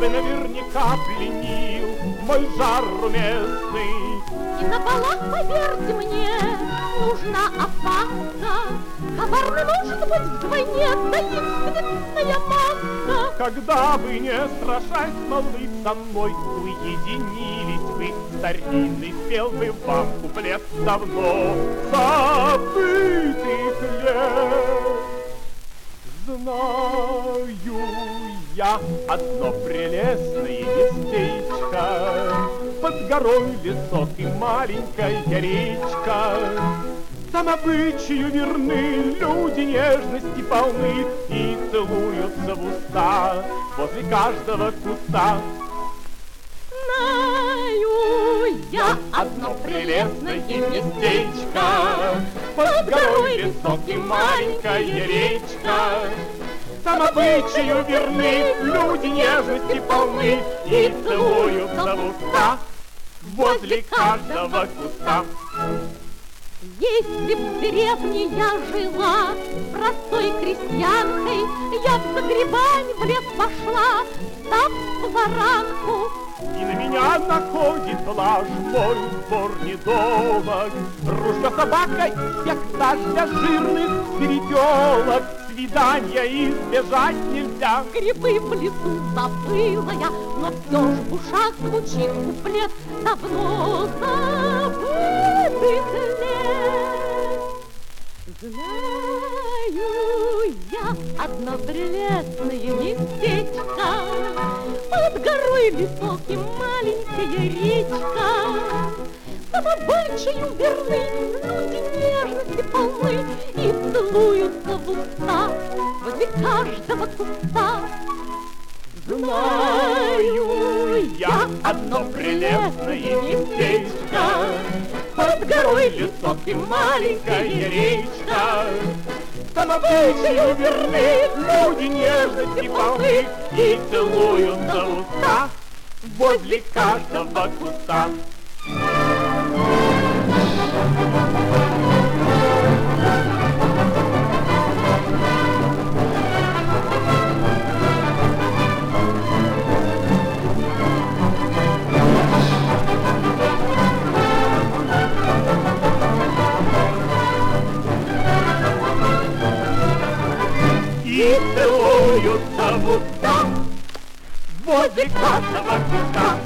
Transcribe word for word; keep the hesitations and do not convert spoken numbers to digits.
бы наверняка пленил мой жар румесный. И на балах, поверьте мне, нужна опаска. Коварный может быть вдвойне таинственная маска. Когда вы, не страшась, малыш, со мной уединились вы, старинный спел бы вам куплет давно забытых лет. Знаю я одно прелестное местечко, под горой лесок и маленькая речка. Там обычаю верны, люди нежности полны и целуются в уста возле каждого куста. Знаю я Одно прелестное местечко, под горой лесок и маленькая речка. Там обычаю верны, люди нежности полны и целуются в уста возле каждого куста. Если б в деревне я жила простой крестьянкой, я б за грибами в лес пошла, став варанку. И на меня находит блажь, мой сбор недолог. Ружье, собака и сектаж для жирных перепелок. Свидания избежать нельзя. Грибы в лесу забыла я, но все ж в ушах звучит куплет давно забытых лет. Знаю я одно прелестное местечко, под горой лесок и маленькая речка. Там обычаю верны, люди нежности полны и целуются в уста возле каждого куста. Знаю я одно прелестное местечко, под горой лесок и маленькая речка. Там обычаю верны, люди нежности полны и целуются в уста возле каждого куста. И целуются в уста возле каждого куста.